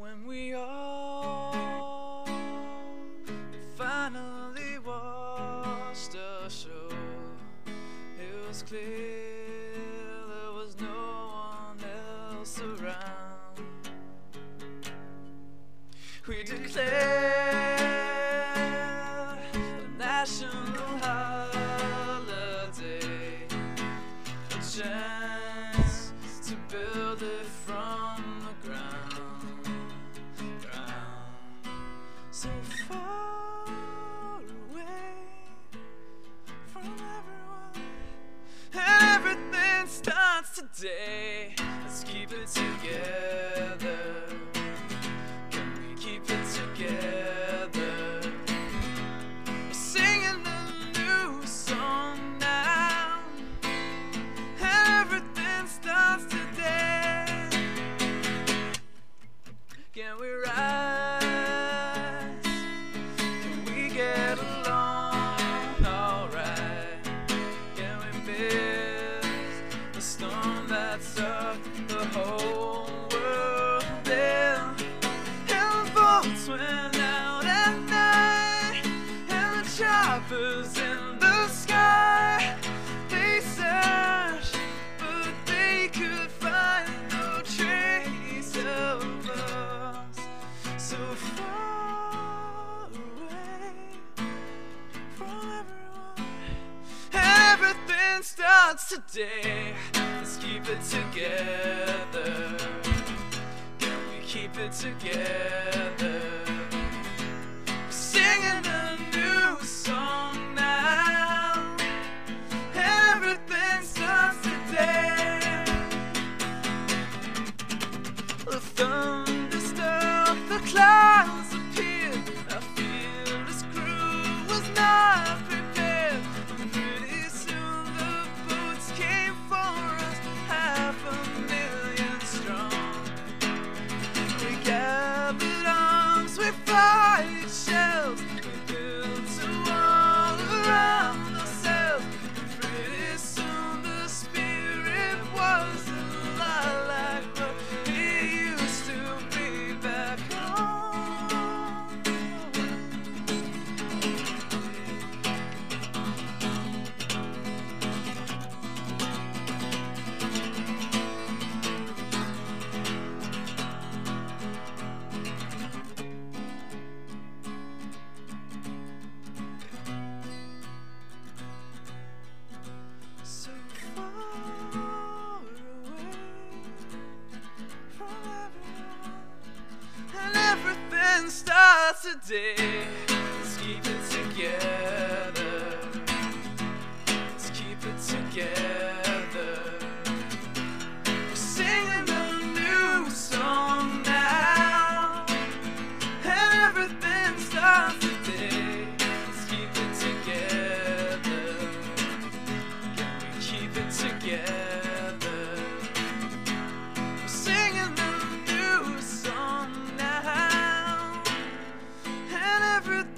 When we all finally washed ashore, it was clear there was no one else around. We declared a national holiday, a chance to build it from the ground. So far away from everyone, and everything starts today. Let's keep it together. Can we keep it together? We're singing a new song now, and everything starts today. Can we rise? Can we get along alright? Can we miss the storm that sucked the whole world in? And the boats went out at night, and the choppers in the sky. They searched, but they could find no trace of us. So far away from everyone, everything starts today. Let's keep it together. Can we keep it together? We're singing a new song now, everything starts today. The thunder stopped, the clouds appeared. I feel this crew was not prepared. And pretty soon the boats came for us, 500,000 strong. We gathered arms, we fired shells, we built a wall around ourselves. And pretty soon the spirit was a lot like what it used to be back home. So far away from everyone, and everything starts today. Let's keep it together. Let's keep it together. We're singing a new song now, and everything starts today. Let's keep it together. Can we keep it together? We're singing a new song now, and everything